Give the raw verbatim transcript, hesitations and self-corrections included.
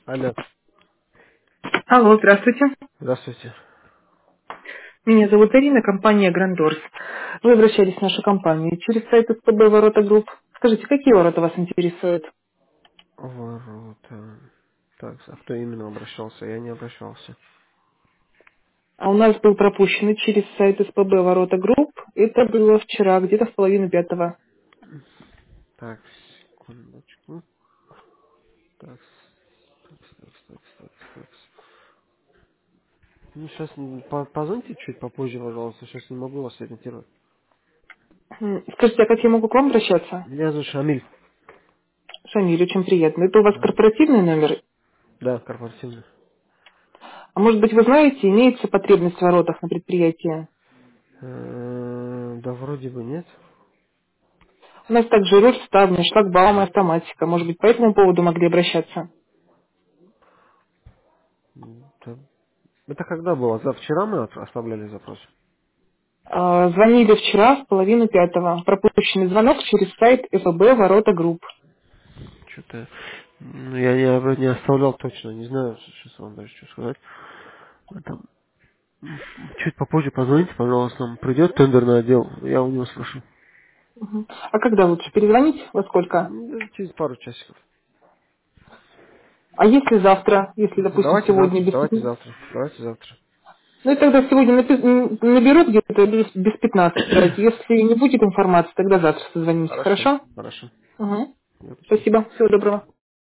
Алло, Алло, здравствуйте. здравствуйте. Меня зовут Ирина, компания Грандорс. Вы обращались в нашу компанию через сайт СПБ Ворота Групп. Скажите, какие ворота вас интересуют? Ворота. Так, а кто именно обращался? Я не обращался. А у нас был пропущен через сайт СПБ Ворота Групп. Это было вчера, где-то в половину пятого. Так, секундочку. Так, так, так, так, так, так. Ну, сейчас позвоните чуть попозже, пожалуйста. Сейчас не могу вас ориентировать. М, Скажите, а как я могу к вам обращаться? Меня зовут Шамиль. Шамиль, очень приятно. Это у вас Да, корпоративный номер? да, корпоративно. А может быть, вы знаете, имеется потребность в воротах на предприятии? Э, Да, вроде бы нет. У нас также руль, ставни, шлагбаум и автоматика. Может быть, по этому поводу могли обращаться? М, да. Это когда было? За вчера мы от- оставляли запрос? А, Звонили вчера в половину пятого. Пропущенный звонок через сайт ФБ Ворота Групп. Что-то... Ну, я не, не оставлял точно. Не знаю, сейчас вам даже что сказать. А там чуть попозже позвоните, пожалуйста, нам придет тендерный отдел, я у него спрошу. Мгм. А когда лучше перезвонить? Во сколько? Ну, даже через пару часиков. А если завтра, если, допустим, Давайте сегодня завтра, без давайте пятнадцати? завтра, давайте завтра. Ну и тогда сегодня напи- м, наберут где-то без, без пятнадцати. Если не будет информации, тогда завтра созвонимся. Хорошо, Хорошо? хорошо. Угу. Я понял. Спасибо. Всего доброго.